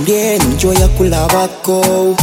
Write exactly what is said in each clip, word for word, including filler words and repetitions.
ndiye njoya kulabako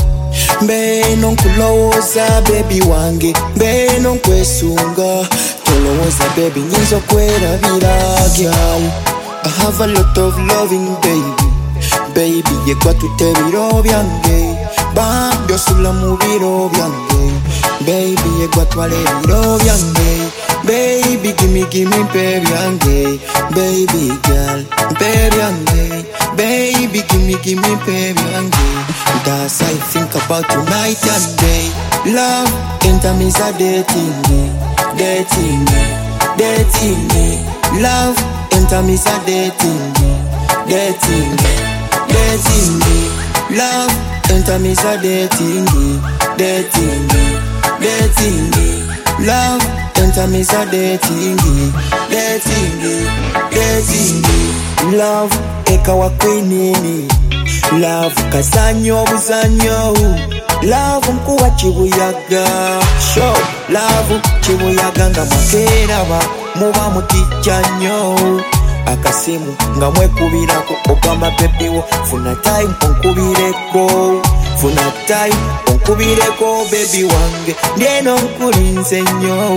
mbeno nkulowoza baby wange mbeno nkwesunga tolowoza baby nyinza kwerabira girl. I have a lot of loving baby baby yegwa tutebiro byange bambyo sula mu biro byange baby yegwa twale biro byange baby gimme gimme mpe byange baby girl mpe byange baby gimme gimme mpe byange. That's I think about you night and day. Love enter me za dating me, dating me, dating me. Love enter me za dating me, dating me, dating me. Love enter me za dating me, dating me, dating me. Love enter me za dating me, dating me, dating me. Love ekawa kwenini. Love kazanyo buzanyo. Love mkuwa chibuyaga show. Love chibuyaga nga mwakeraba muba mutijjanyo akasimu nga mwekubirako Obama baby wo funa time onkubireko funa time onkubireko baby wange ndieno nkulinze nnyo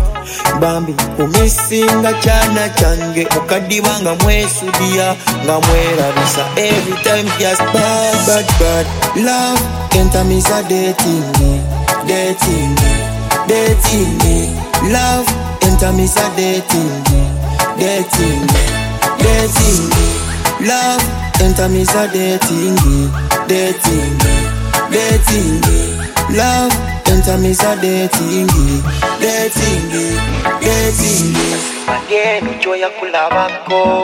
bambi kumisinga chana change mukadiba nga mwesudia nga mwerabisa every time just bad bad bad. Love enter me za dating me, dating me, dating me. Love enter me za dating me, dating me, dating me. Love enter me za dating me, dating me, dating me. Love enter me za dating me, dating me, dating me. Mageno njoya kulabako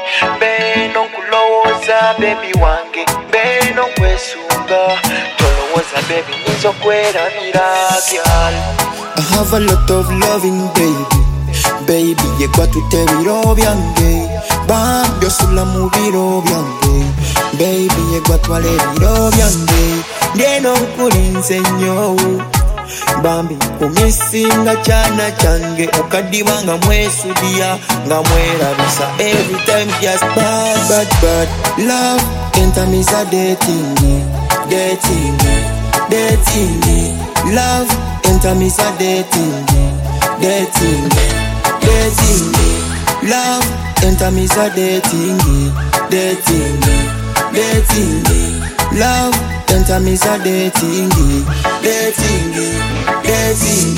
mbeno nkulowoza baby wange mbeno nkwesunga tolowoza baby nyinza kwerabira girl. I have a lot of loving baby baby yegwa tutebiro byange bambyo sula mu biro byange baby yegwa twale biro byange ndieno nkulinze nnyo bambi kumisinga chana change ukadiba nga mwesudia nga mwerabisa every time just bad bad bad. Love enter me za dating me, dating me, dating me. Love enter me za dating me, dating me, dating me. Love enter me za dating me, dating me, dating me. Love enter me za dating me, dating me, dating me.